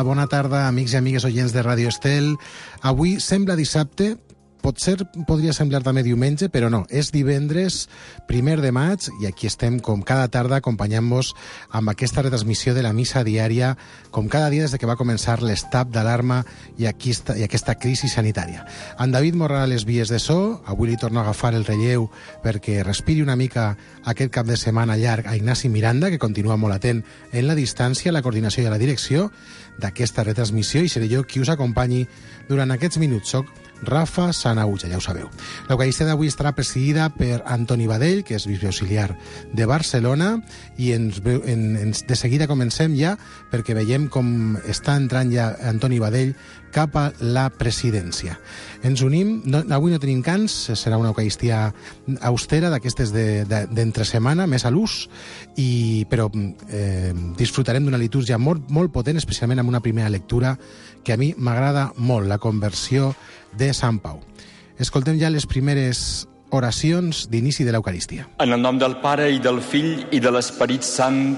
bona tarda, amics i amigues oients de Ràdio Estel. Avui sembla dissabte, potser podria semblar també diumenge, però no, és divendres 1 de maig i aquí estem com cada tarda acompanyant-vos amb aquesta retransmissió de la missa diària, com cada dia des que va començar l'estat d'alarma i aquesta crisi sanitària. En David Morral a les vies de so, avui li torno a agafar el relleu perquè respiri una mica aquest cap de setmana llarg a Ignasi Miranda, que continua molt atent en la distància, la coordinació i la direcció d'aquesta retransmissió, i seré jo qui us acompanyi durant aquests minuts. Soc Rafa Sanauja, ja ho sabeu. L'Eucaristia d'avui estarà presidida per Antoni Badell, que és bisbe auxiliar de Barcelona, i de seguida comencem ja, perquè veiem com està entrant ja Antoni Badell cap a la presidència. Ens unim, avui no tenim cants, serà una Eucaristia austera, d'aquestes d'entre setmana, més a l'ús, però disfrutarem d'una litúrgia molt potent, especialment amb una primera lectura que a mi m'agrada molt, la conversió de Sant Pau. Escoltem ja les primeres oracions d'inici de l'Eucaristia. En el nom del Pare i del Fill i de l'Esperit Sant,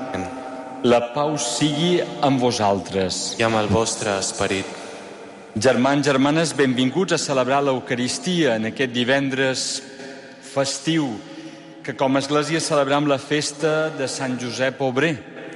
la pau sigui amb vosaltres. I amb el vostre esperit. Germans, germanes, benvinguts a celebrar l'Eucaristia en aquest divendres festiu, que com a Església celebrem la festa de Sant Josep Obrer.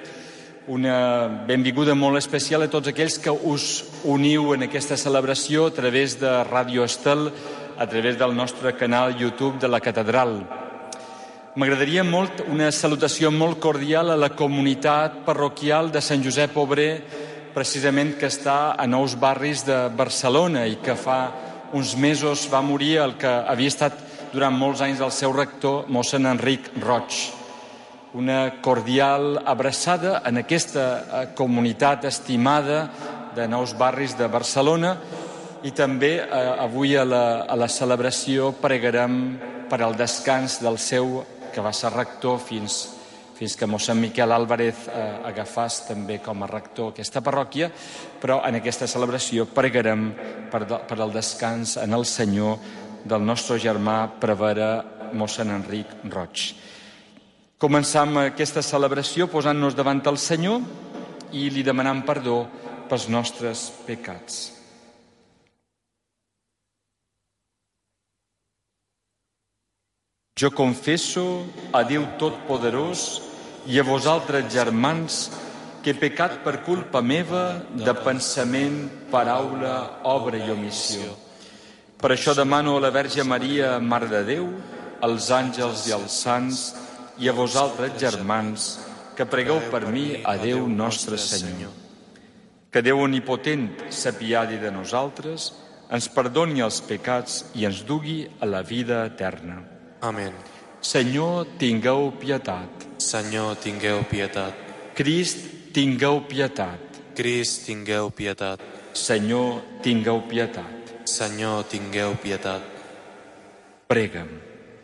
Una benvinguda molt especial a tots aquells que us uniu en aquesta celebració a través de Ràdio Estel, a través del nostre canal YouTube de la Catedral. M'agradaria molt una salutació molt cordial a la comunitat parroquial de Sant Josep Obrer, precisament que està a Nous Barris de Barcelona i que fa uns mesos va morir el que havia estat durant molts anys el seu rector, mossèn Enric Roig. Una cordial abraçada en aquesta comunitat estimada de Nous Barris de Barcelona, i també avui a la celebració pregarem per al descans del seu, que va ser rector fins que mossèn Miquel Álvarez agafàs també com a rector aquesta parròquia, però en aquesta celebració pregarem per al descans en el Senyor del nostre germà prevere mossèn Enric Roig. Començam aquesta celebració posant-nos davant el Senyor i li demanant perdó pels nostres pecats. Jo confesso a Déu Totpoderós i a vosaltres, germans, que he pecat per culpa meva de pensament, paraula, obra i omissió. Per això demano a la Verge Maria, Mare de Déu, als àngels i als sants, i a vosaltres, germans, que pregueu per mi a Déu nostre Senyor. Que Déu omnipotent s'apiadi de nosaltres, ens perdoni els pecats i ens dugui a la vida eterna. Amén. Senyor, tingueu pietat. Senyor, tingueu pietat. Crist, tingueu pietat. Crist, tingueu pietat. Senyor, tingueu pietat. Senyor, tingueu pietat. Prega'm.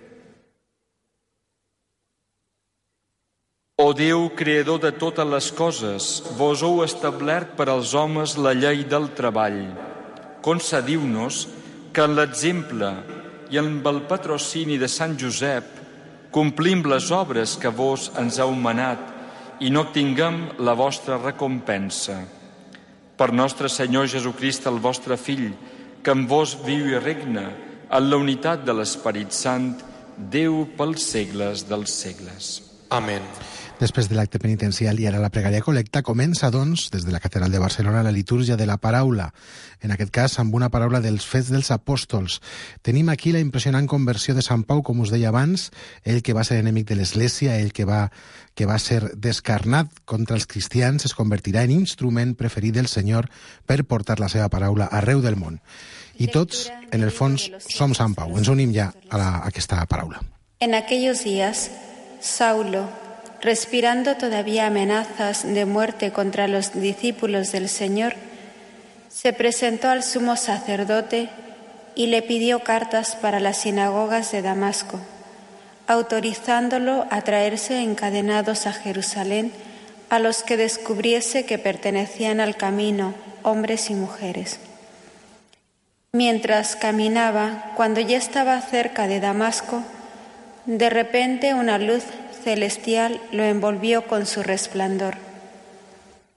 O Déu, creador de totes les coses, vos heu establert per als homes la llei del treball. Concediu-nos que en l'exemple i amb el patrocini de Sant Josep complim les obres que vos ens heu manat i no obtinguem la vostra recompensa. Per nostre Senyor Jesucrist, el vostre Fill, que en vos viu i regna, en la unitat de l'Esperit Sant, Déu pels segles dels segles. Amén. Després de l'acte penitencial i ara la pregària col·lecta, comença, doncs, des de la Catedral de Barcelona, la litúrgia de la paraula, en aquest cas amb una paraula dels Fets dels Apòstols. Tenim aquí la impressionant conversió de Sant Pau, com us deia abans, ell que va ser enemic de l'Església, ell que va ser descarnat contra els cristians, es convertirà en instrument preferit del Senyor per portar la seva paraula arreu del món. I tots, en el fons, som Sant Pau. Ens unim ja a aquesta paraula. En aquellos días, Saulo, respirando todavía amenazas de muerte contra los discípulos del Señor, se presentó al sumo sacerdote y le pidió cartas para las sinagogas de Damasco, autorizándolo a traerse encadenados a Jerusalén a los que descubriese que pertenecían al camino, hombres y mujeres. Mientras caminaba, cuando ya estaba cerca de Damasco, de repente una luz celestial lo envolvió con su resplandor.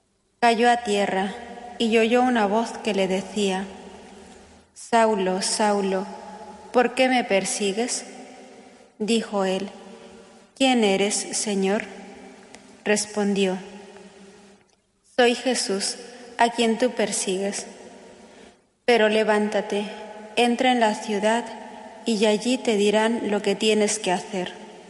Cayó a tierra y oyó una voz que le decía: Saulo, Saulo, ¿por qué me persigues? Dijo él: ¿Quién eres, Señor? Respondió: Soy Jesús, a quien tú persigues. Pero levántate, entra en la ciudad y allí te dirán lo que tienes que hacer.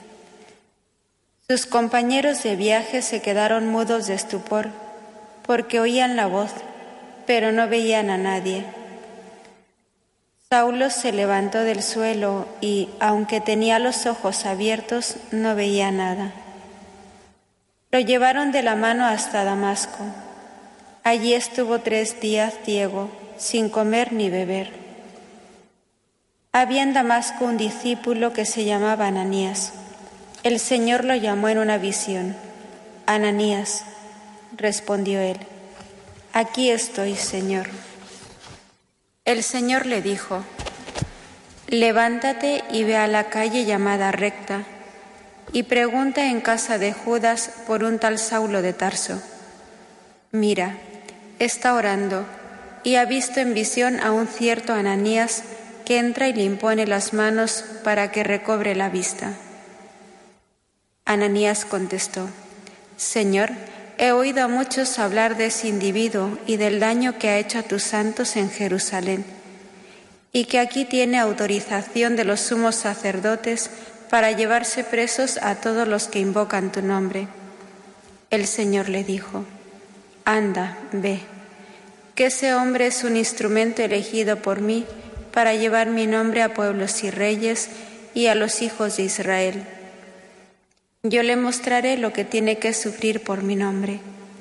Sus compañeros de viaje se quedaron mudos de estupor, porque oían la voz, pero no veían a nadie. Saulo se levantó del suelo y, aunque tenía los ojos abiertos, no veía nada. Lo llevaron de la mano hasta Damasco. Allí estuvo 3 días ciego, sin comer ni beber. Había en Damasco un discípulo que se llamaba Ananías. El Señor lo llamó en una visión. Ananías, respondió él. Aquí estoy, Señor. El Señor le dijo: levántate y ve a la calle llamada Recta y pregunta en casa de Judas por un tal Saulo de Tarso. Mira, está orando y ha visto en visión a un cierto Ananías que entra y le impone las manos para que recobre la vista. Ananías contestó: Señor, he oído a muchos hablar de ese individuo y del daño que ha hecho a tus santos en Jerusalén, y que aquí tiene autorización de los sumos sacerdotes para llevarse presos a todos los que invocan tu nombre. El Señor le dijo: Anda, ve, que ese hombre es un instrumento elegido por mí para llevar mi nombre a pueblos y reyes y a los hijos de Israel. Yo le mostraré lo que tiene que sufrir por mi nombre.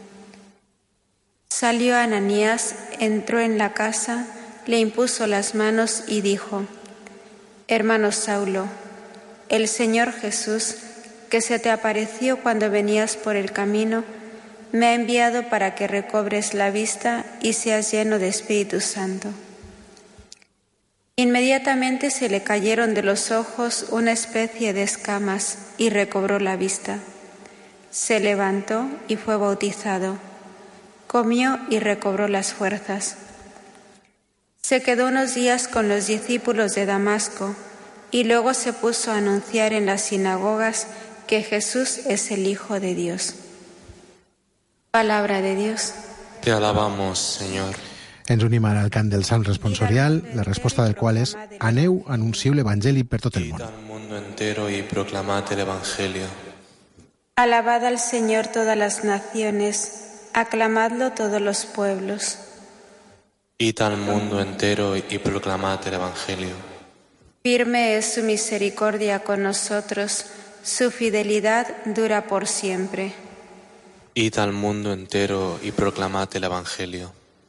Salió Ananías, entró en la casa, le impuso las manos y dijo: Hermano Saulo, el Señor Jesús, que se te apareció cuando venías por el camino, me ha enviado para que recobres la vista y seas lleno de Espíritu Santo. Inmediatamente se le cayeron de los ojos una especie de escamas y recobró la vista. Se levantó y fue bautizado. Comió y recobró las fuerzas. Se quedó unos días con los discípulos de Damasco y luego se puso a anunciar en las sinagogas que Jesús es el Hijo de Dios. Palabra de Dios. Te alabamos, Señor. Ens unim ara al cant del Sant Responsorial, la resposta del qual és: aneu, anuncieu l'Evangeli per tot el Id món. al mundo entero y proclamad el Evangelio. Alabad al Señor todas las naciones, aclamadlo todos los pueblos. Id al mundo entero y proclamad el Evangelio. Firme es su misericordia con nosotros, su fidelidad dura por siempre. Id al mundo entero y proclamad el Evangelio.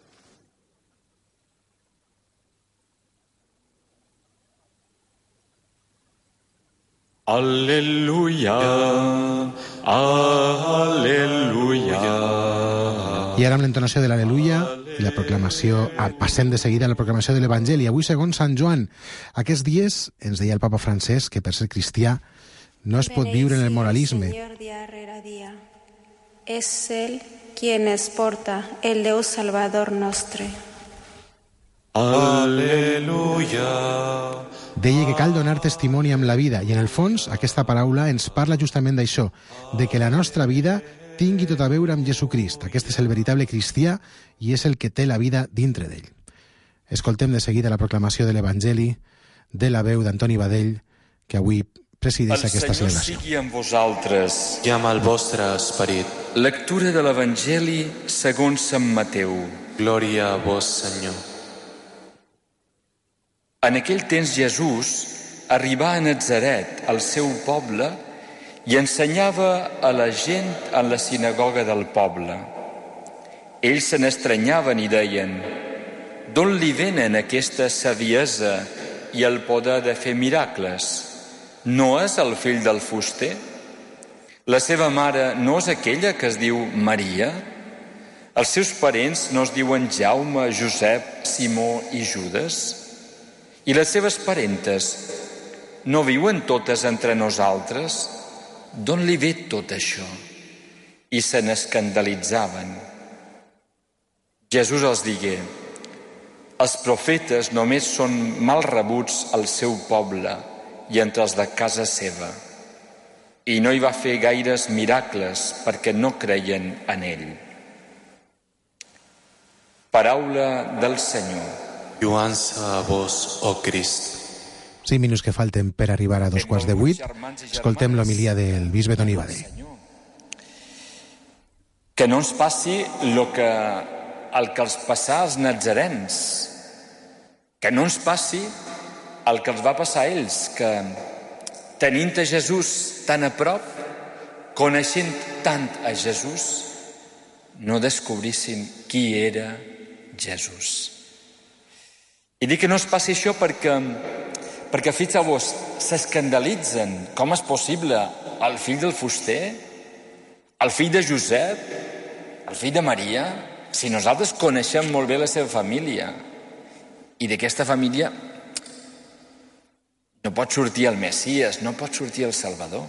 Aleluya, aleluya. I ara amb l'entonació de l'Aleluia i la proclamació, passem de seguida a la proclamació de l'Evangeli. Avui, segons Sant Joan, aquests dies, ens deia el papa Francesc, que per ser cristià no es pot viure en el moralisme. Señor, día a día. Es Él quien es porta el Deus Salvador nostre. Aleluia. Deia que cal donar testimoni amb la vida, i en el fons aquesta paraula ens parla justament d'això, de que la nostra vida tingui tot a veure amb Jesucrist. Aquest és el veritable cristià i és el que té la vida dintre d'ell. Escoltem de seguida la proclamació de l'Evangeli de la veu d'Antoni Badell, que avui presideix aquesta Senyor celebració. sigui amb vosaltres. I amb el vostre esperit. Lectura de l'Evangeli segons Sant Mateu. Glòria a vos, Senyor. En aquell temps Jesús arribà a Natzaret, al seu poble, i ensenyava a la gent en la sinagoga del poble. Ells se n'estranyaven i deien: d'on li venen aquesta saviesa i el poder de fer miracles? No és el fill del fuster? La seva mare no és aquella que es diu Maria? Els seus parents no es diuen Jaume, Josep, Simó i Judes? I les seves parentes no viuen totes entre nosaltres? D'on li ve tot això? I se n'escandalitzaven. Jesús els digué: els profetes només són mal rebuts al seu poble i entre els de casa seva, i no hi va fer gaires miracles perquè no creien en ell. Paraula del Senyor. Lluança a vos, oh Crist. 5 minuts que falten per arribar a 7:15. Escoltem l'homilia del bisbe Toni Bade. Que no ens passi el que els passà als natzarens, que no ens passi el que els va passar a ells, que tenint a Jesús tan a prop, coneixent tant a Jesús, no descobrissin qui era Jesús. I dic que no es passi això perquè fixeu-vos, s'escandalitzen. Com és possible? El fill del fuster? El fill de Josep? El fill de Maria? Si nosaltres coneixem molt bé la seva família, i d'aquesta família no pot sortir el Messies, no pot sortir el Salvador.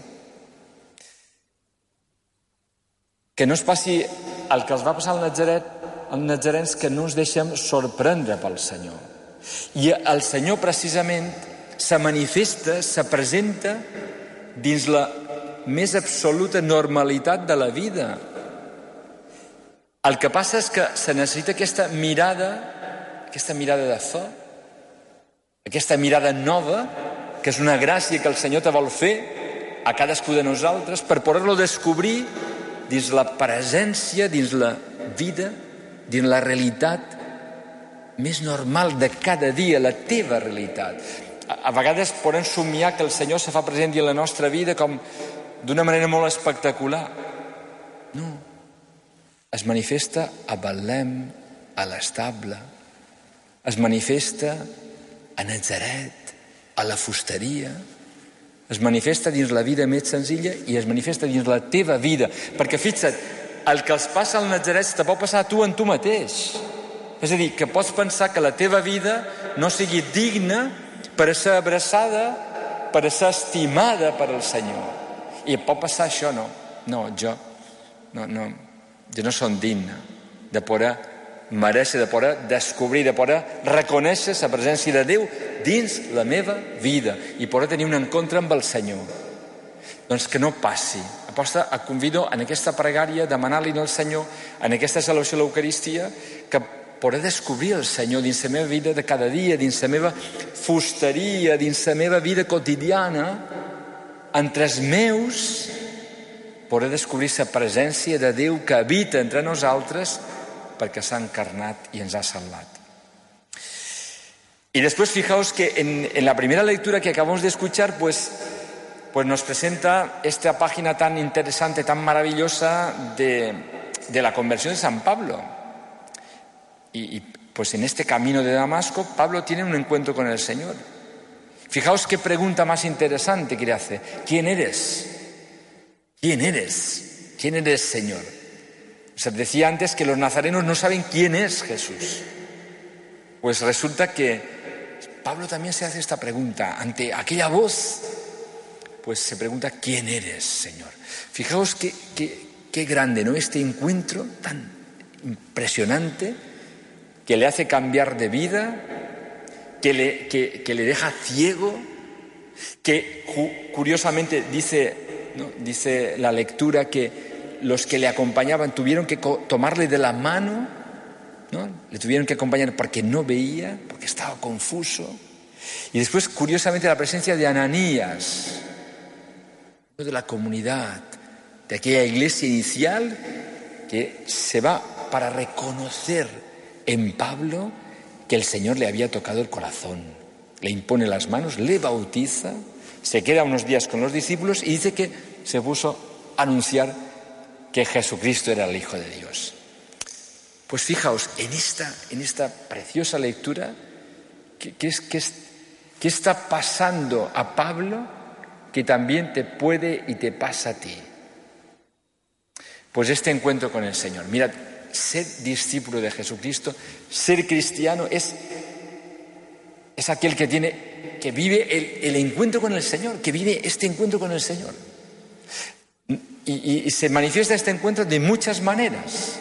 Que no es passi el que els va passar als natzarens, que no ens deixem sorprendre pel Senyor. I el Senyor precisament se manifesta, se presenta dins la més absoluta normalitat de la vida. El que passa és que se necessita aquesta mirada de fe, aquesta mirada nova, que és una gràcia que el Senyor te vol fer a cadascú de nosaltres per poder-lo descobrir dins la presència, dins la vida, dins la realitat més normal de cada dia, la teva realitat. A vegades podem somiar que el Senyor se fa present en la nostra vida com d'una manera molt espectacular. No. Es manifesta a Betlem, a l'estable. Es manifesta a Natzaret, a la fusteria. Es manifesta dins la vida més senzilla i es manifesta dins la teva vida. Perquè fixa't, el que els passa al Natzaret te pot passar a tu en tu mateix. És a dir, que pots pensar que la teva vida no sigui digna per a ser abraçada, per a ser estimada per al Senyor. I pot passar això, no. No, jo no som digne de poder mereixer, de poder descobrir, de poder reconèixer la presència de Déu dins la meva vida i poder tenir un encontre amb el Senyor. Doncs que no passi. Aposta, et convido en aquesta pregària a demanar-li al Senyor, en aquesta celebració de l'Eucaristia, que poder descobrir el Senyor dins la meva vida de cada dia, dins la meva fusteria, dins la meva vida quotidiana, entre els meus, poder descobrir la presència de Déu que habita entre nosaltres perquè s'ha encarnat i ens ha salvat. Y después fijaos que en la primera lectura que acabamos de escuchar, pues nos presenta esta página tan interesante, tan maravillosa de la conversión de San Pablo. Y pues en este camino de Damasco, Pablo tiene un encuentro con el Señor. Fijaos qué pregunta más interesante que le hace. ¿Quién eres? ¿Quién eres? ¿Quién eres, Señor? O sea, decía antes que los nazarenos no saben quién es Jesús. Pues resulta que Pablo también se hace esta pregunta. Ante aquella voz, pues se pregunta, ¿quién eres, Señor? Fijaos qué grande, ¿no? Este encuentro tan impresionante que le hace cambiar de vida, que le deja ciego, que curiosamente dice la lectura que los que le acompañaban tuvieron que tomarle de la mano, ¿no? Le tuvieron que acompañar porque no veía, porque estaba confuso. Y después, curiosamente, la presencia de Ananías, de la comunidad, de aquella iglesia inicial, que se va para reconocer en Pablo que el Señor le había tocado el corazón. Le impone las manos, le bautiza, se queda unos días con los discípulos y dice que se puso a anunciar que Jesucristo era el Hijo de Dios. Pues fijaos, en esta preciosa lectura, ¿qué está pasando a Pablo que también te puede y te pasa a ti? Pues este encuentro con el Señor. Mirad, ser discípulo de Jesucristo, ser cristiano, es aquel que vive el encuentro con el Señor, que vive este encuentro con el Señor. Y se manifiesta este encuentro de muchas maneras.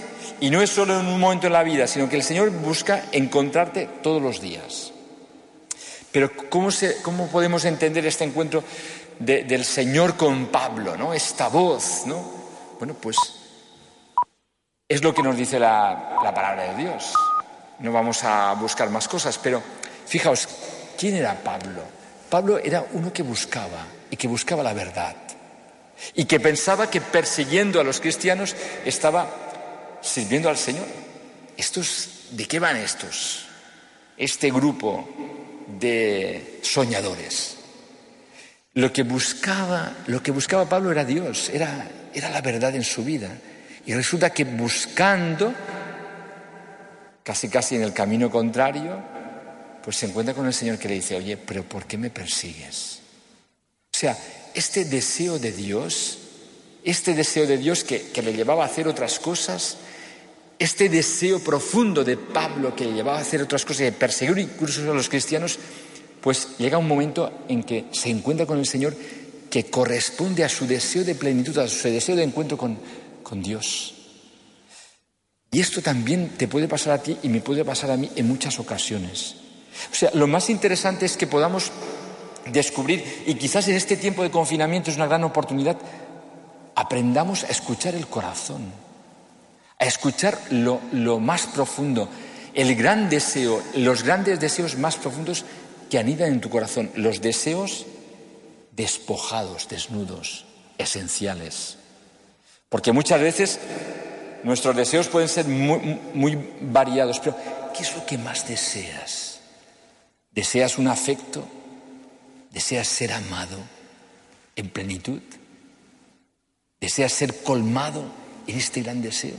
Y no es solo en un momento en la vida, sino que el Señor busca encontrarte todos los días. Pero ¿cómo podemos entender este encuentro del Señor con Pablo, ¿no? Esta voz, ¿no? Bueno, pues es lo que nos dice la palabra de Dios. No vamos a buscar más cosas, pero fijaos, ¿quién era Pablo? Pablo era uno que buscaba, y que buscaba la verdad, y que pensaba que persiguiendo a los cristianos estaba sirviendo al Señor. ¿De qué van estos? Este grupo de soñadores. Lo que buscaba Pablo era Dios, era la verdad en su vida. Y resulta que buscando, casi en el camino contrario, pues se encuentra con el Señor que le dice: oye, pero ¿por qué me persigues? O sea, este deseo de Dios que le llevaba a hacer otras cosas, este deseo profundo de Pablo que le llevaba a hacer otras cosas y de perseguir incluso a los cristianos, pues llega un momento en que se encuentra con el Señor que corresponde a su deseo de plenitud, a su deseo de encuentro con Dios. Y esto también te puede pasar a ti y me puede pasar a mí en muchas ocasiones. O sea, lo más interesante es que podamos descubrir, y quizás en este tiempo de confinamiento es una gran oportunidad, aprendamos a escuchar el corazón, a escuchar lo más profundo, el gran deseo, los grandes deseos más profundos que anidan en tu corazón, los deseos despojados, desnudos, esenciales. Porque muchas veces nuestros deseos pueden ser muy, muy variados, pero ¿qué es lo que más deseas? ¿Deseas un afecto? ¿Deseas ser amado en plenitud? ¿Deseas ser colmado en este gran deseo?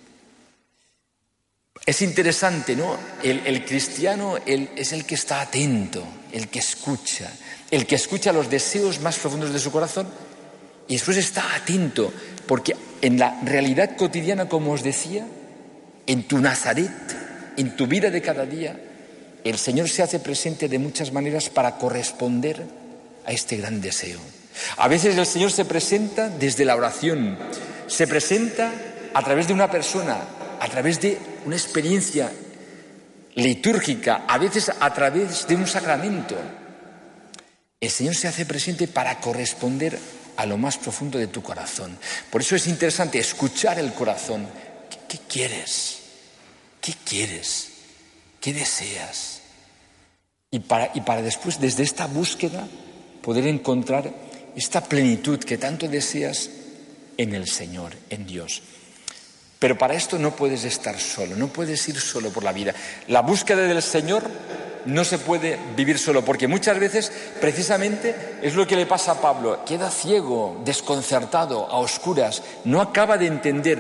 Es interesante, ¿no? El cristiano es el que está atento, el que escucha los deseos más profundos de su corazón y después está atento, porque en la realidad cotidiana, como os decía, en tu Nazaret, en tu vida de cada día, el Señor se hace presente de muchas maneras para corresponder a este gran deseo. A veces el Señor se presenta desde la oración, se presenta a través de una persona, a través de una experiencia litúrgica, a veces a través de un sacramento. El Señor se hace presente para corresponder a lo más profundo de tu corazón. Por eso es interesante escuchar el corazón. ¿Qué quieres? ¿Qué quieres? ¿Qué deseas? Y para después, desde esta búsqueda, poder encontrar esta plenitud que tanto deseas en el Señor, en Dios. Pero para esto no puedes estar solo, no puedes ir solo por la vida. La búsqueda del Señor no se puede vivir solo, porque muchas veces precisamente es lo que le pasa a Pablo. Queda ciego, desconcertado, a oscuras, no acaba de entender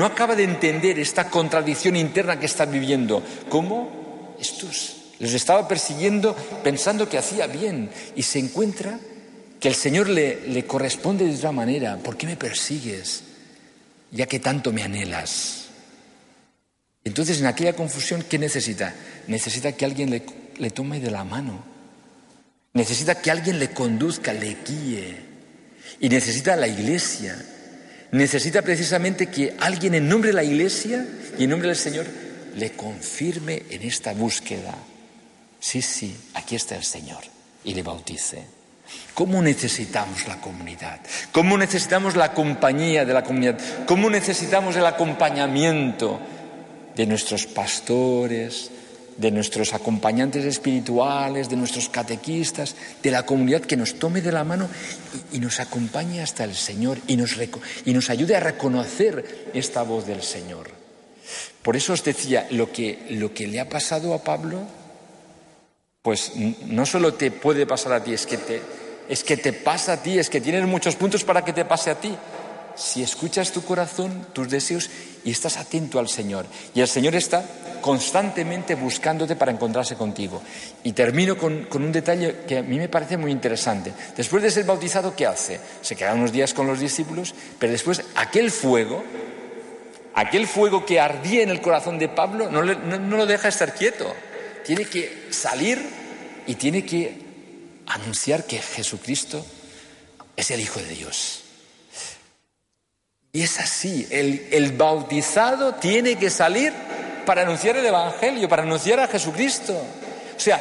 esta contradicción interna que está viviendo. ¿Cómo? Estos los estaba persiguiendo pensando que hacía bien y se encuentra que el Señor le corresponde de otra manera. ¿Por qué me persigues? Ya que tanto me anhelas. Entonces, en aquella confusión, ¿qué necesita? Necesita que alguien le tome de la mano. Necesita que alguien le conduzca, le guíe. Y necesita la Iglesia. Necesita precisamente que alguien en nombre de la Iglesia y en nombre del Señor le confirme en esta búsqueda. Sí, aquí está el Señor. Y le bautice. ¿Cómo necesitamos la comunidad? ¿Cómo necesitamos la compañía de la comunidad? ¿Cómo necesitamos el acompañamiento de nuestros pastores, de nuestros acompañantes espirituales, de nuestros catequistas, de la comunidad que nos tome de la mano y nos acompañe hasta el Señor y nos ayude a reconocer esta voz del Señor? Por eso os decía, lo que le ha pasado a Pablo, pues no solo te puede pasar a ti, es que te pasa a ti, es que tienes muchos puntos para que te pase a ti. Si escuchas tu corazón, tus deseos y estás atento al Señor. Y el Señor está constantemente buscándote para encontrarse contigo. Y termino con un detalle que a mí me parece muy interesante. Después de ser bautizado, ¿qué hace? Se queda unos días con los discípulos, pero después aquel fuego que ardía en el corazón de Pablo no lo deja estar quieto. Tiene que salir y tiene que anunciar que Jesucristo es el Hijo de Dios. Y es así, el bautizado tiene que salir para anunciar el Evangelio, para anunciar a Jesucristo. O sea,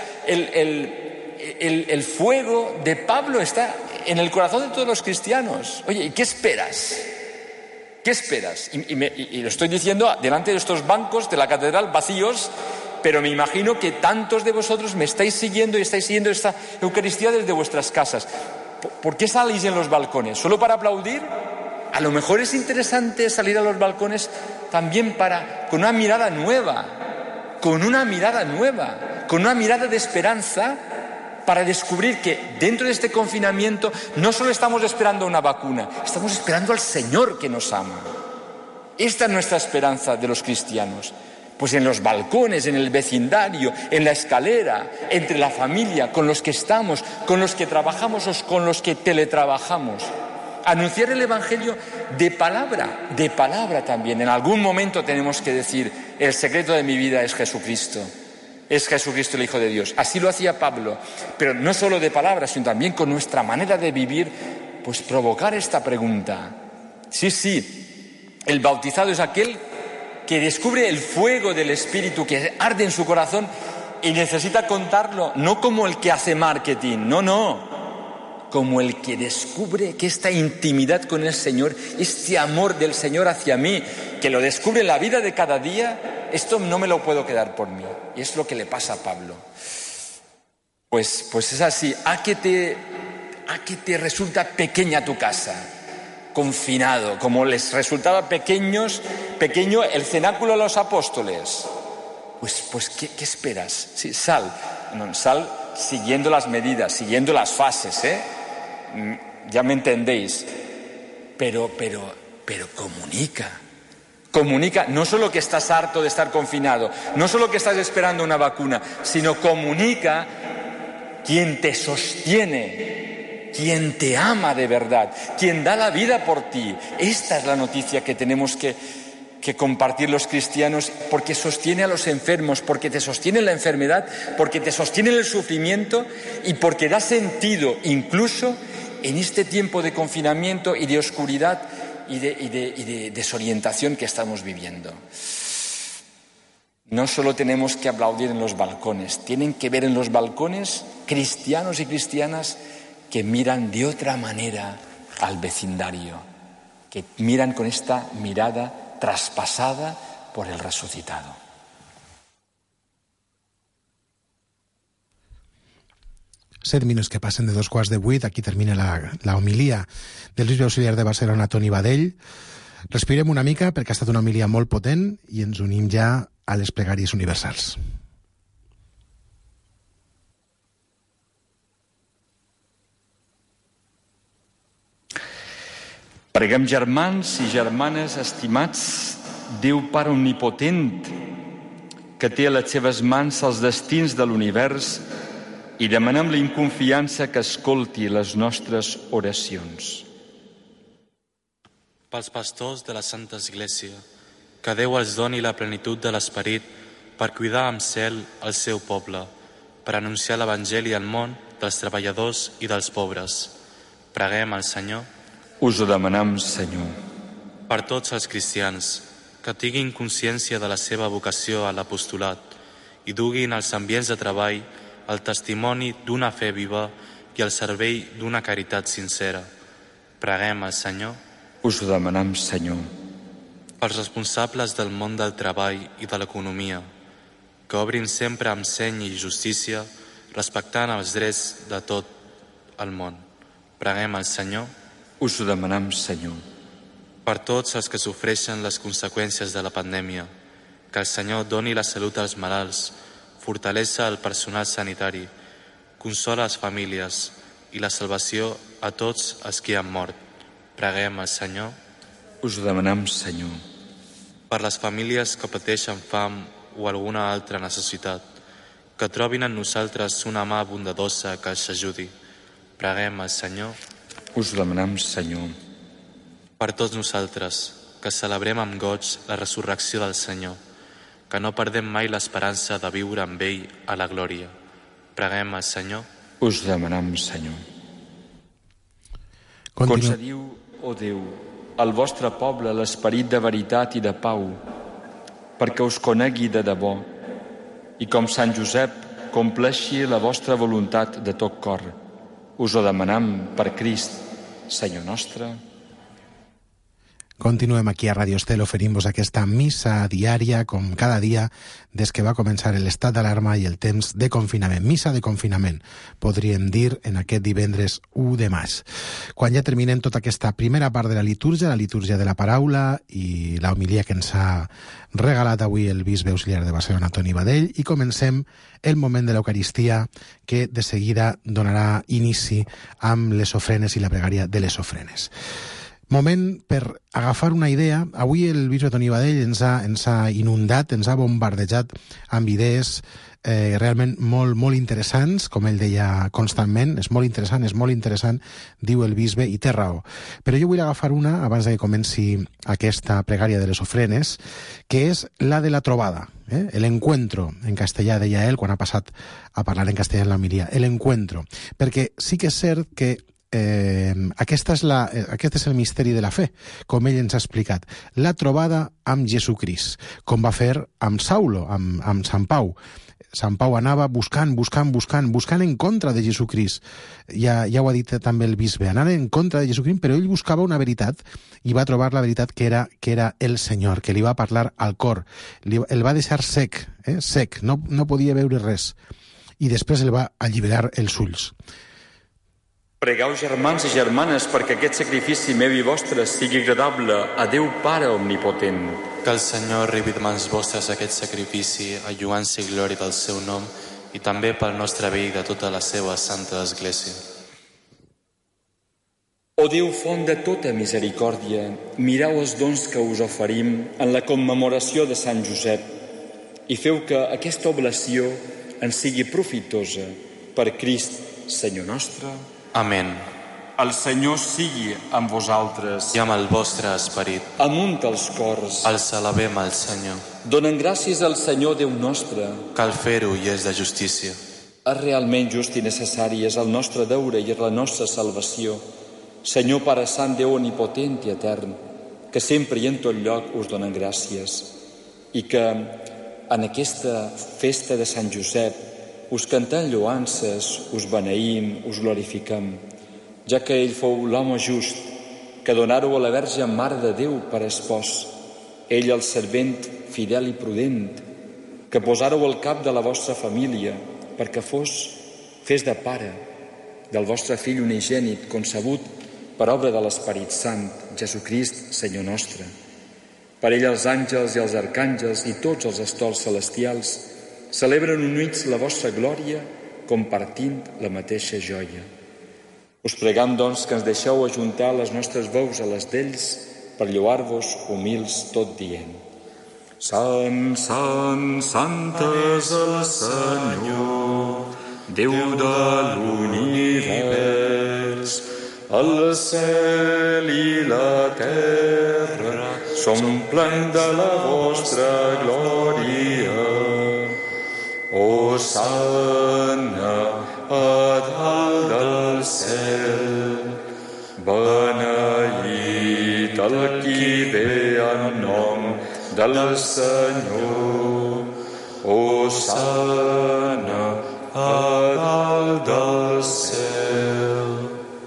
el fuego de Pablo está en el corazón de todos los cristianos. Oye, ¿y qué esperas? ¿Qué esperas? Y lo estoy diciendo delante de estos bancos de la catedral vacíos, pero me imagino que tantos de vosotros me estáis siguiendo y estáis siguiendo esta Eucaristía desde vuestras casas. ¿Por qué salís en los balcones? ¿Solo para aplaudir? A lo mejor es interesante salir a los balcones también con una mirada nueva, con una mirada de esperanza, para descubrir que dentro de este confinamiento no solo estamos esperando una vacuna, estamos esperando al Señor que nos ama. Esta es nuestra esperanza de los cristianos. Pues en los balcones, en el vecindario, en la escalera, entre la familia, con los que estamos, con los que trabajamos o con los que teletrabajamos. Anunciar el Evangelio de palabra también. En algún momento tenemos que decir, el secreto de mi vida es Jesucristo. Es Jesucristo el Hijo de Dios. Así lo hacía Pablo. Pero no solo de palabras, sino también con nuestra manera de vivir, pues provocar esta pregunta. Sí, el bautizado es aquel que descubre el fuego del Espíritu que arde en su corazón y necesita contarlo, no como el que hace marketing, no. Como el que descubre que esta intimidad con el Señor, este amor del Señor hacia mí, que lo descubre en la vida de cada día, esto no me lo puedo quedar por mí. Y es lo que le pasa a Pablo. Pues es así. ¿A qué te resulta pequeña tu casa? Confinado, como les resultaba pequeño el cenáculo de los apóstoles. Pues ¿qué esperas? Sí, sal siguiendo las medidas, siguiendo las fases, ya me entendéis, pero comunica, no solo que estás harto de estar confinado, no solo que estás esperando una vacuna, sino comunica quien te sostiene, quien te ama de verdad, quien da la vida por ti. Esta es la noticia que tenemos que compartir los cristianos, porque sostiene a los enfermos, porque te sostiene en la enfermedad, porque te sostiene en el sufrimiento y porque da sentido incluso en este tiempo de confinamiento y de oscuridad y de desorientación que estamos viviendo. No solo tenemos que aplaudir en los balcones, tienen que ver en los balcones cristianos y cristianas que miran de otra manera al vecindario, que miran con esta mirada traspasada por el resucitado. Set minuts que passen de 7:15. Aquí termina la homilia del bisbe auxiliar de Barcelona, Toni Badell. Respirem una mica perquè ha estat una homilia molt potent i ens unim ja a les pregàries universals. Preguem, germans i germanes estimats, Déu Pare Omnipotent, que té a les seves mans els destins de l'univers, i demanem-li amb confiança que escolti les nostres oracions. Pels pastors de la Santa Església, que Déu els doni la plenitud de l'Esperit per cuidar amb cel el seu poble, per anunciar l'Evangeli al món dels treballadors i dels pobres. Preguem al Senyor. Us ho demanem, Senyor. Per tots els cristians, que tinguin consciència de la seva vocació a l'apostolat i duguin als ambients de treball el testimoni d'una fe viva i el servei d'una caritat sincera. Preguem al Senyor. Us ho demanem, Senyor. Pels responsables del món del treball i de l'economia, que obrin sempre amb seny i justícia, respectant els drets de tot el món. Preguem al Senyor. Us ho demanem, Senyor. Per tots els que sofreixen les conseqüències de la pandèmia, que el Senyor doni la salut als malalts, fortalesa al personal sanitari, consola les famílies i la salvació a tots els que han mort. Preguem al Senyor. Us ho demanem, Senyor. Per les famílies que pateixen fam o alguna altra necessitat, que trobin en nosaltres una mà bondadosa que els ajudi. Preguem al Senyor. Us ho demanem, Senyor. Per tots nosaltres, que celebrem amb goig la resurrecció del Senyor, que no perdem mai l'esperança de viure amb ell a la glòria. Preguem al Senyor. Us demanem, Senyor. Concediu, ó Déu, al vostre poble l'esperit de veritat i de pau, perquè us conegui de debò, i com Sant Josep compleixi la vostra voluntat de tot cor. Us ho demanam per Crist, Senyor nostre. Continuem aquí a Radio Estel, oferim-vos aquesta missa diària, com cada dia, des que va començar l'estat d'alarma i el temps de confinament. Missa de confinament, podríem dir, en aquest divendres 1 de maig. Quan ja terminem tota aquesta primera part de la litúrgia de la paraula i la homilia que ens ha regalat avui el bisbe auxiliar de Barcelona, Toni Badell, i comencem el moment de l'Eucaristia, que de seguida donarà inici amb les ofrenes i la pregària de les ofrenes. Moment per agafar una idea. Avui el bisbe Toni Badell ens ha inundat, ens ha bombardejat amb idees realment molt interessants, com ell deia constantment. És molt interessant, diu el bisbe, i té raó. Però jo vull agafar una, abans que comenci aquesta pregària de les ofrenes, que és la de la trobada, el encuentro, en castellà deia ell, quan ha passat a parlar en castellà en la homilia, el encuentro. Perquè sí que és cert que aquest és el misteri de la fe, com ell ens ha explicat. La trobada amb Jesucrist, com va fer amb Saulo, amb Sant Pau. Sant Pau anava buscant en contra de Jesucrist. Ja ho ha dit també el bisbe, anava en contra de Jesucrist, però ell buscava una veritat i va trobar la veritat que era el Senyor, que li va parlar al cor. El va deixar sec, no podia veure res. I després el va alliberar els ulls. Pregueu, germans i germanes, perquè aquest sacrifici meu i vostre sigui agradable a Déu Pare Omnipotent. Que el Senyor rebi de mans vostres aquest sacrifici, alluant-se i glòria del seu nom, i també pel nostre bé i de tota la seva santa Església. O Déu, font de tota misericòrdia, mireu els dons que us oferim en la commemoració de Sant Josep i feu que aquesta oblació ens sigui profitosa per Crist, Senyor nostre. Amén. El Senyor sigui amb vosaltres. I amb el vostre esperit. Amunt els cors. Els alabem al Senyor. Donen gràcies al Senyor Déu nostre. Cal fer-ho i és de justícia. És realment just i necessari, és el nostre deure i és la nostra salvació. Senyor Pare Sant, Déu omnipotent i etern, que sempre i en tot lloc us donen gràcies i que en aquesta festa de Sant Josep us cantem lloances, us beneïm, us glorifiquem, ja que ell fou l'home just, que donàreu a la Verge Mare de Déu per espòs, ell el servent fidel i prudent, que posàreu al cap de la vostra família, perquè fes de pare del vostre fill unigènit, concebut per obra de l'Esperit Sant, Jesucrist, Senyor nostre. Per ell els àngels i els arcàngels i tots els estors celestials celebren units la vostra glòria, compartint la mateixa joia. Us pregam, doncs, que ens deixeu ajuntar les nostres veus a les d'ells per lloar-vos humils tot dient. Sant, sant, sant és el Senyor, Déu de l'univers. El cel i la terra s'omplen de la vostra glòria. Hosanna a dalt del cel, beneït el qui ve en nom del Senyor. Hosanna a dalt del cel.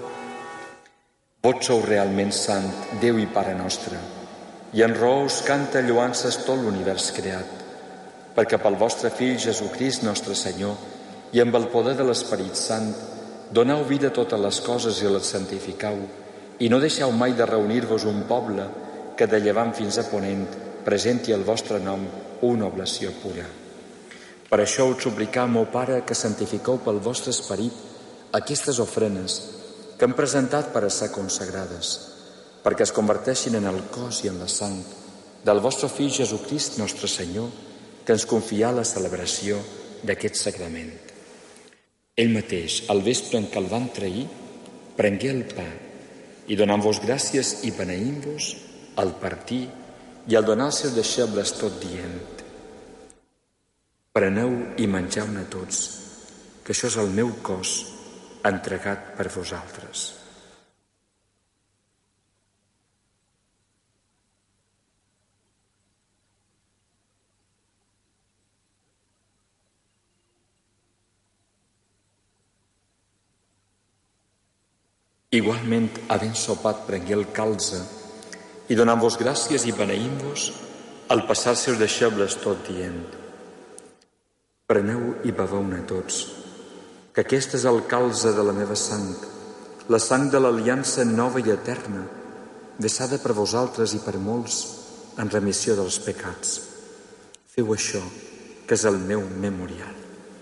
Vos sou realment sant, Déu i Pare nostre, i en raó us canta lloances tot l'univers creat, perquè pel vostre Fill Jesucrist nostre Senyor i amb el poder de l'Esperit Sant doneu vida a totes les coses i les santificau, i no deixeu mai de reunir-vos un poble que de llevant fins a ponent presenti el vostre nom una oblació pura. Per això us suplicam, ó Pare, que santifiqueu pel vostre Esperit aquestes ofrenes que hem presentat per a ser consagrades, perquè es converteixin en el cos i en la sang del vostre Fill Jesucrist nostre Senyor, que ens confia la celebració d'aquest sagrament. Ell mateix, al vespre en què el van trair, prengué el pa i donant-vos gràcies i beneint-vos, al partir i al donar als seus deixebles tot dient: preneu i mengeu-ne tots, que això és el meu cos entregat per vosaltres. Igualment, havent sopat, prengué el calze i donant-vos gràcies i beneint-vos, al passar els seus deixebles tot dient: preneu i beveu-ne tots, que aquest és el calze de la meva sang, la sang de l'aliança nova i eterna, vessada per vosaltres i per molts en remissió dels pecats. Feu això, que és el meu memorial.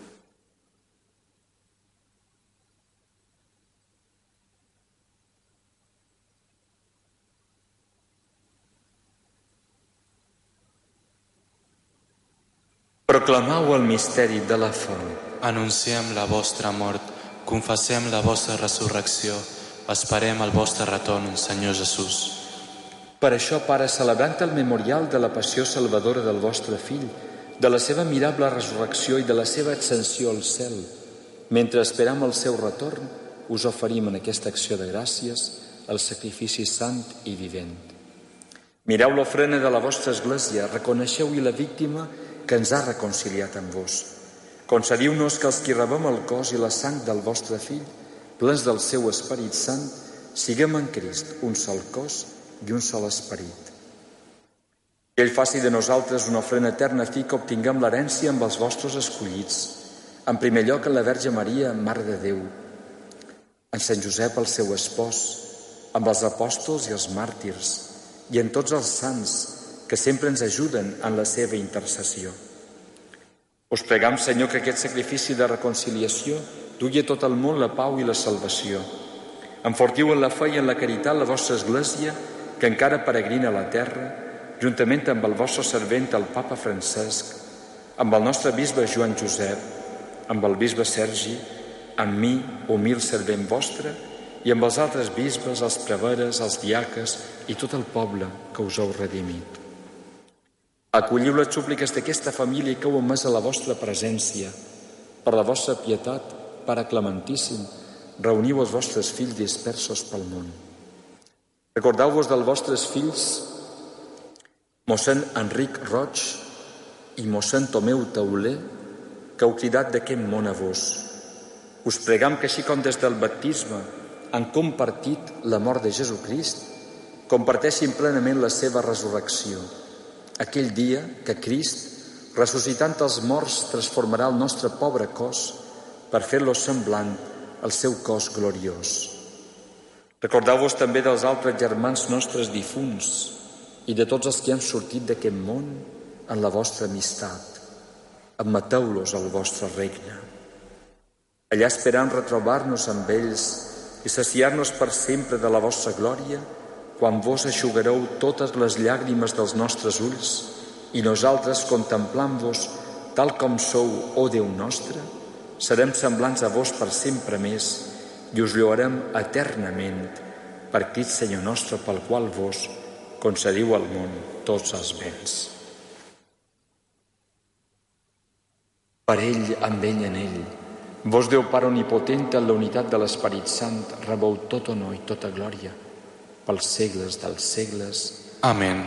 Proclamau el misteri de la fe. Anunciem la vostra mort, confessem la vostra resurrecció, esperem el vostre retorn, Senyor Jesús. Per això, Pare, celebrant el memorial de la passió salvadora del vostre Fill, de la seva admirable resurrecció i de la seva ascensió al cel, mentre esperam el seu retorn, us oferim en aquesta acció de gràcies el sacrifici sant i vivent. Mireu l'ofrena de la vostra Església, reconeixeu-hi la víctima que ens ha reconciliat amb vos. Concediu-nos que els qui rebem el cos i la sang del vostre Fill, plens del seu Esperit Sant, siguem en Crist un sol cos i un sol esperit. Que ell faci de nosaltres una ofrena eterna fi que obtinguem l'herència amb els vostres escollits, en primer lloc en la Verge Maria, Mare de Déu, en Sant Josep, el seu espòs, amb els apòstols i els màrtirs, i en tots els sants que sempre ens ajuden en la seva intercessió. Us pregam, Senyor, que aquest sacrifici de reconciliació dugui a tot el món la pau i la salvació. Enfortiu en la fe i en la caritat la vostra Església, que encara peregrina a la terra, juntament amb el vostre servent, el Papa Francesc, amb el nostre bisbe Joan Josep, amb el bisbe Sergi, amb mi, humil servent vostre, i amb els altres bisbes, els preveres, els diaques i tot el poble que us heu redimit. Acolliu les súpliques d'aquesta família que heu emès a la vostra presència. Per la vostra pietat, Pare Clementíssim, reuniu els vostres fills dispersos pel món. Recordeu-vos dels vostres fills, mossèn Enric Roig i mossèn Tomeu Tauler, que heu cridat d'aquest món a vos. Us pregam que així com des del baptisme han compartit la mort de Jesucrist, comparteixin plenament la seva resurrecció. Aquell dia que Crist, ressuscitant els morts, transformarà el nostre pobre cos per fer-lo semblant al seu cos gloriós. Recordeu-vos també dels altres germans nostres difunts i de tots els que han sortit d'aquest món en la vostra amistat. Admeteu-los al vostre regne. Allà esperant retrobar-nos amb ells i saciar-nos per sempre de la vostra glòria, quan vos eixugareu totes les llàgrimes dels nostres ulls i nosaltres, contemplant-vos tal com sou, ó Déu nostre, serem semblants a vos per sempre més i us lloarem eternament per Crist Senyor nostre, pel qual vos concediu al món tots els béns. Per ell, amb ell, en ell, vos, Déu Pare omnipotent, en la unitat de l'Esperit Sant, rebeu tot honor i tota glòria, pels segles dels segles. Amén.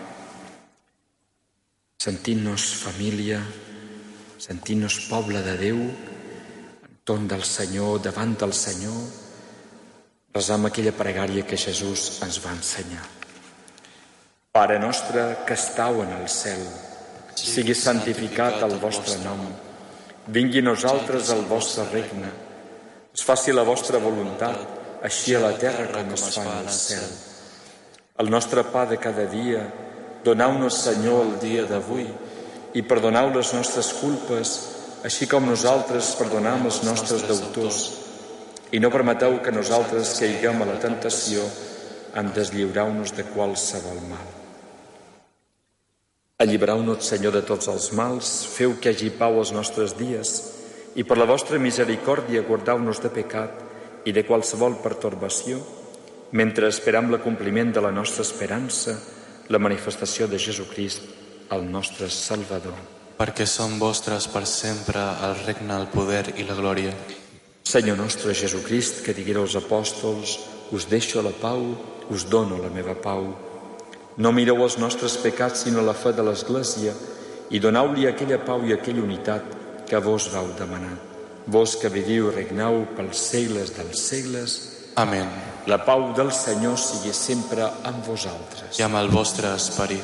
Sentint-nos família, sentint-nos poble de Déu, entorn del Senyor, davant del Senyor, resam aquella pregària que Jesús ens va ensenyar. Pare nostre que estàu en el cel, sigui santificat el vostre nom, vingui a nosaltres el vostre regne, es faci la vostra voluntat, així a la terra com es fa al cel. El nostre pa de cada dia, donau-nos, Senyor, el dia d'avui, i perdonau les nostres culpes, així com nosaltres perdonam els nostres deutors. I no permeteu que nosaltres caiguem a la tentació, en deslliurau-nos de qualsevol mal. Alliberau-nos, Senyor, de tots els mals, feu que hagi pau als nostres dies, i per la vostra misericòrdia guardau-nos de pecat i de qualsevol pertorbació, mentre esperam l'acompliment de la nostra esperança, la manifestació de Jesucrist, el nostre Salvador. Perquè són vostres per sempre el regne, el poder i la glòria. Senyor nostre Jesucrist, que diguéreu als apòstols: us deixo la pau, us dono la meva pau. No mireu els nostres pecats, sinó la fe de l'Església, i donau-li aquella pau i aquella unitat que vos vau demanar. Vos que viviu i regnau pels segles dels segles. Amén. La pau del Senyor sigui sempre amb vosaltres. I amb el vostre esperit.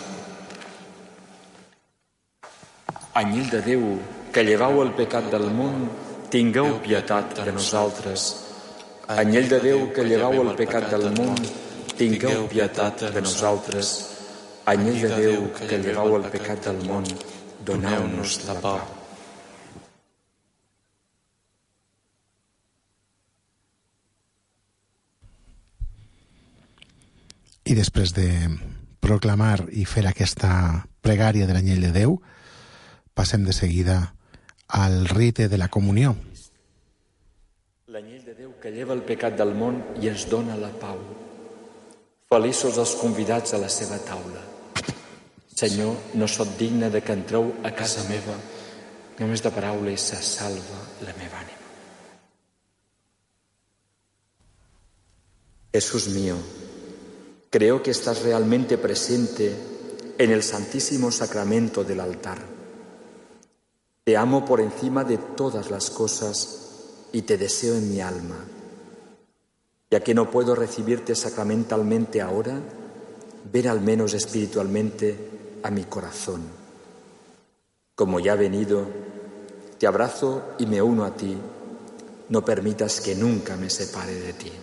Anyell de Déu, que llevau el pecat del món, tingueu pietat de nosaltres. Anyell de Déu, que llevau el pecat del món, tingueu pietat de nosaltres. Anyell de Déu, que llevau el pecat del món, doneu-nos la pau. I després de proclamar i fer aquesta pregària de l'Anyell de Déu, passem de seguida al rite de la comunió. L'Anyell de Déu que lleva el pecat del món i ens dona la pau. Feliços els convidats a la seva taula. Senyor, no sóc digne de que entreu a casa meva, només de paraula i se salva la meva ànima. Jesús mío, creo que estás realmente presente en el Santísimo Sacramento del altar. Te amo por encima de todas las cosas y te deseo en mi alma. Ya que no puedo recibirte sacramentalmente ahora, ven al menos espiritualmente a mi corazón. Como ya he venido, te abrazo y me uno a ti. No permitas que nunca me separe de ti.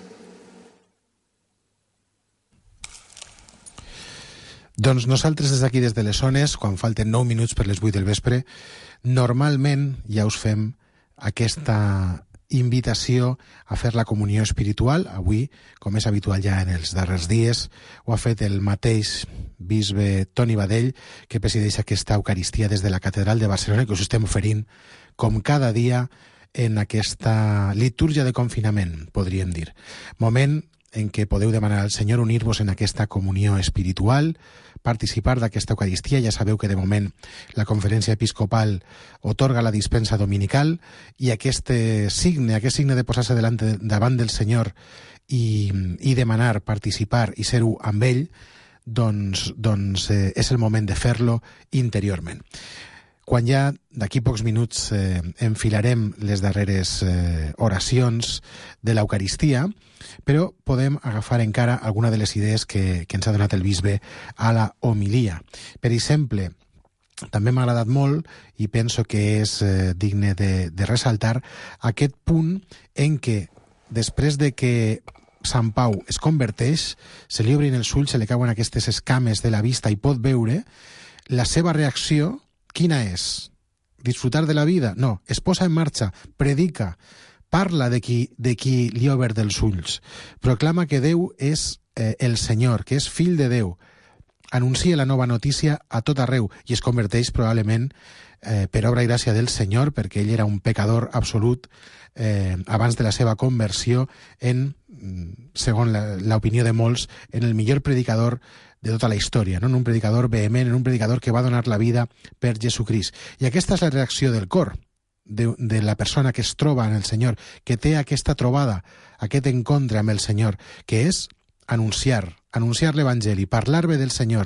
Doncs nosaltres des d'aquí, des de les zones, quan falten 9 minuts per les 8 del vespre, normalment ja us fem aquesta invitació a fer la comunió espiritual. Avui, com és habitual ja en els darrers dies, ho ha fet el mateix bisbe Toni Badell, que presideix aquesta Eucaristia des de la Catedral de Barcelona, que us estem oferint com cada dia en aquesta litúrgia de confinament, podríem dir. Moment en què podeu demanar al Senyor unir-vos en aquesta comunió espiritual, participar d'aquesta Eucaristia. Ja sabeu que de moment la Conferència Episcopal otorga la dispensa dominical i aquest signe de posar-se davant del Senyor i demanar, participar i ser-ho amb ell, doncs és el moment de fer-lo interiorment. Quan ja d'aquí pocs minuts enfilarem les darreres oracions de l'Eucaristia, però podem agafar encara alguna de les idees que ens ha donat el bisbe a la homilia. Per exemple, també m'ha agradat molt i penso que és digne de ressaltar aquest punt en què després de que Sant Pau es converteix, se li obrin els ulls, se li cauen aquestes escames de la vista i pot veure, la seva reacció quina és? Disfrutar de la vida? No, es posa en marxa, predica, parla de qui li ha obert els ulls, proclama que Déu és el Senyor, que és fill de Déu, anuncia la nova notícia a tot arreu i es converteix probablement per obra i gràcia del Senyor, perquè ell era un pecador absolut abans de la seva conversió en, segons l'opinió de molts, en el millor predicador de tota la història, no? En un predicador vehement, en un predicador que va donar la vida per Jesucrist. I aquesta és la reacció del cor, de la persona que es troba en el Senyor, que té aquesta trobada, aquest encontre amb el Senyor, que és anunciar l'Evangeli, parlar bé del Senyor,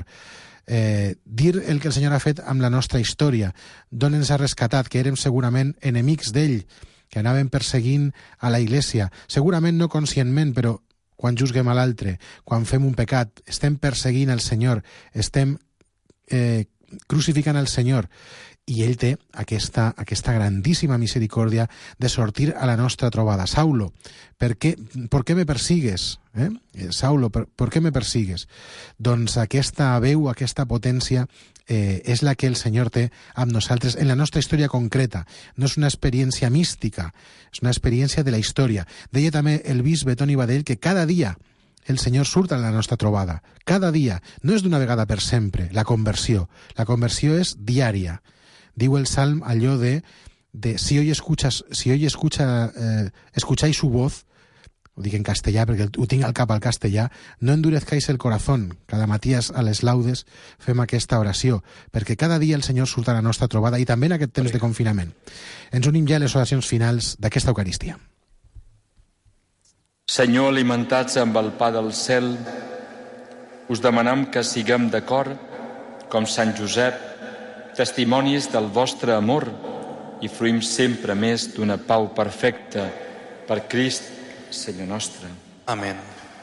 dir el que el Senyor ha fet amb la nostra història, d'on ens ha rescatat, que érem segurament enemics d'ell, que anàvem perseguint a la Iglésia, segurament no conscientment, però quan juzguem a l'altre, quan fem un pecat, estem perseguint el Senyor, estem crucificant el Senyor, i ell té aquesta grandíssima misericòrdia de sortir a la nostra trobada. Saulo, ¿por qué me persigues? Saulo, ¿por qué me persigues? Doncs aquesta veu, aquesta potència és la que el Senyor té amb nosaltres en la nostra història concreta. No és una experiència mística, és una experiència de la història. Deia també el bisbe Toni Badell que cada dia el Senyor surt a la nostra trobada. Cada dia. No és d'una vegada per sempre, la conversió. La conversió és diària. Diu el Salm allò de si hoy escucháis su voz, ho dic en castellà perquè ho tinc al cap al castellà, no endurezcáis el corazón. Cada matí a les laudes fem aquesta oració, perquè cada dia el Senyor surt a la nostra trobada i també en aquest temps de confinament. Ens unim ja a les oracions finals d'aquesta Eucaristia. Senyor, alimentats amb el pa del cel, us demanem que siguem d'acord, com Sant Josep, testimonis del vostre amor i fruïm sempre més d'una pau perfecta per Crist, Senyor nostre. Amén.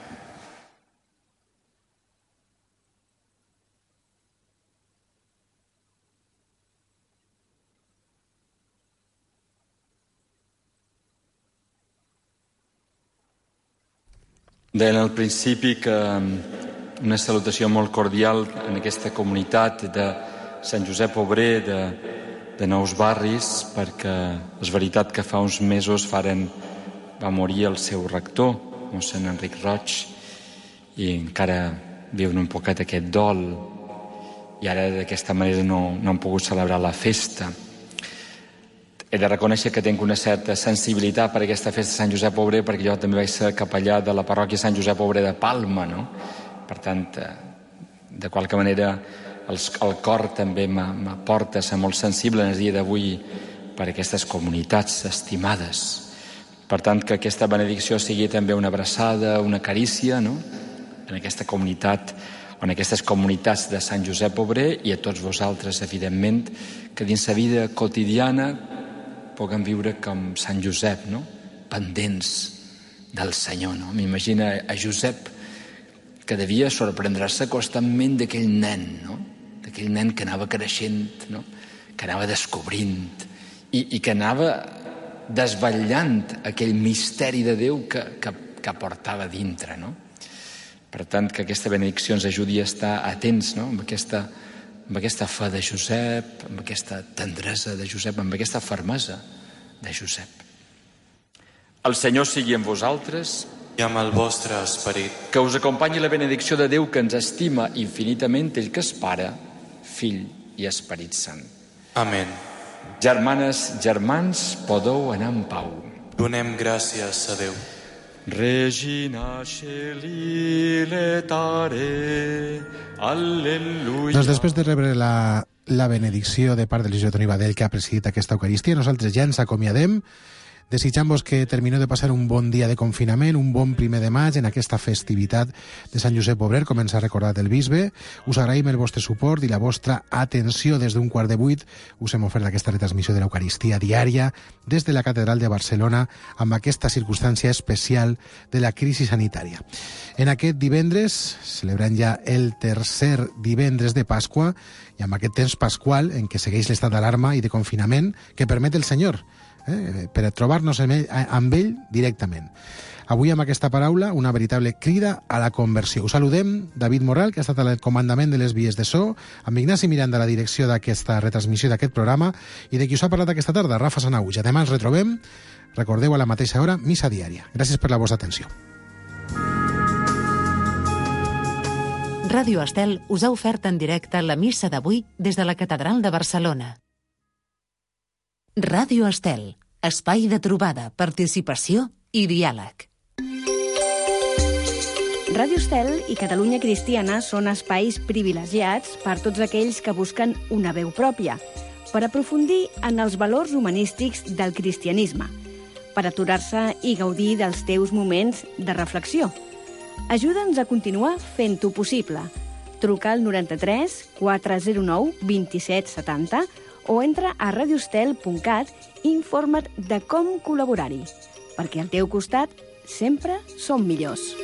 Deien al principi que una salutació molt cordial en aquesta comunitat de Sant Josep Obrer de Nous Barris, perquè és veritat que fa uns mesos va morir el seu rector, mossèn Enric Roig, i encara viuen un poquet aquest dol, i ara d'aquesta manera no han pogut celebrar la festa. He de reconèixer que tinc una certa sensibilitat per aquesta festa de Sant Josep Obrer, perquè jo també vaig ser capellà de la parròquia Sant Josep Obrer de Palma, no? Per tant, de qualque manera, el cor també m'aporta a ser molt sensible en el dia d'avui per aquestes comunitats estimades. Per tant, que aquesta benedicció sigui també una abraçada, una carícia, no? En aquesta comunitat, o en aquestes comunitats de Sant Josep Obrer, i a tots vosaltres, evidentment, que dins la vida quotidiana puguem viure com Sant Josep, no? Pendents del Senyor, no? M'imagina a Josep que devia sorprendre-se constantment d'aquell nen, no? D'aquell nen que anava creixent, no? Que anava descobrint i que anava desvetllant aquell misteri de Déu que portava dintre, no? Per tant, que aquesta benedicció ens ajudi a estar atents, no? Amb aquesta fe de Josep, amb aquesta tendresa de Josep, amb aquesta fermesa de Josep. El Senyor sigui amb vosaltres. I amb el vostre esperit. Que us acompanyi la benedicció de Déu que ens estima infinitament, ell que és Pare, Fill i Esperit Sant. Amén. Germanes, germans, podeu anar en pau. Donem gràcies a Déu. Regina Celi letare, alleluia. Doncs després de rebre la benedicció de part del Josep Toni Badell, que ha presidit aquesta Eucaristia, nosaltres ja ens acomiadem, desitjant-vos que termineu de passar un bon dia de confinament, un bon 1 de maig en aquesta festivitat de Sant Josep Obrer, com ens ha recordat el bisbe. Us agraïm el vostre suport i la vostra atenció. Des d'un 7:15 us hem ofert aquesta retransmissió de l'Eucaristia diària des de la Catedral de Barcelona, amb aquesta circumstància especial de la crisi sanitària. En aquest divendres, celebrant ja el tercer divendres de Pasqua, i amb aquest temps pasqual en què segueix l'estat d'alarma i de confinament que permet el Senyor, per a trobar-nos amb ell directament. Avui amb aquesta paraula, una veritable crida a la conversió. Us saludem, David Moral, que ha estat al comandament de les vies de so, amb Ignasi Miranda a la direcció d'aquesta retransmissió d'aquest programa, i de qui us ha parlat aquesta tarda, Rafa Sanauja. Demà ens retrobem, recordeu, a la mateixa hora, missa diària. Gràcies per la vostra atenció. Ràdio Estel us ha ofert en directe la missa d'avui des de la Catedral de Barcelona. Ràdio Estel, espai de trobada, participació i diàleg. Ràdio Estel i Catalunya Cristiana són espais privilegiats per tots aquells que busquen una veu pròpia, per aprofundir en els valors humanístics del cristianisme, per aturar-se i gaudir dels teus moments de reflexió. Ajuda'ns a continuar fent-ho possible. Truca al 93 409 27 70 o entra a radiostel.cat i informa't de com col·laborar-hi, perquè al teu costat sempre som millors.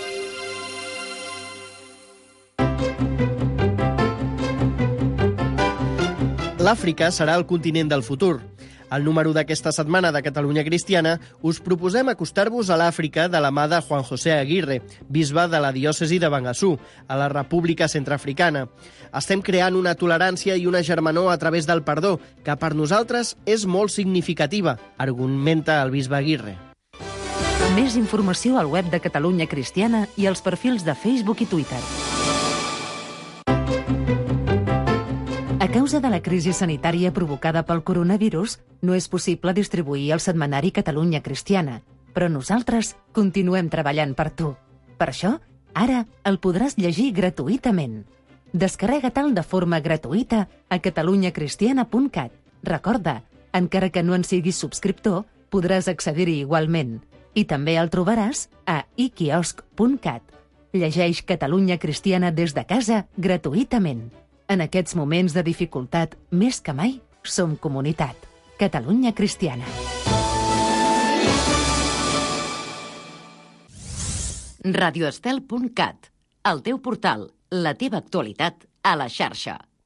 L'Àfrica serà el continent del futur. Al número d'aquesta setmana de Catalunya Cristiana us proposem acostar-vos a l'Àfrica de la mà de Juan José Aguirre, bisbe de la diòcesi de Bangassou, a la República Centreafricana. Estem creant una tolerància i una germanor a través del perdó, que per nosaltres és molt significativa, argumenta el bisbe Aguirre. Més informació al web de Catalunya Cristiana i als perfils de Facebook i Twitter. A causa de la crisi sanitària provocada pel coronavirus, no és possible distribuir el setmanari Catalunya Cristiana, però nosaltres continuem treballant per tu. Per això, ara el podràs llegir gratuïtament. Descarrega-te'l de forma gratuïta a catalunyacristiana.cat. Recorda, encara que no en siguis subscriptor, podràs accedir-hi igualment. I també el trobaràs a iquiosc.cat. Llegeix Catalunya Cristiana des de casa gratuïtament. En aquests moments de dificultat, més que mai, som comunitat. Catalunya Cristiana. radioestel.cat, el teu portal, la teva actualitat a la xarxa.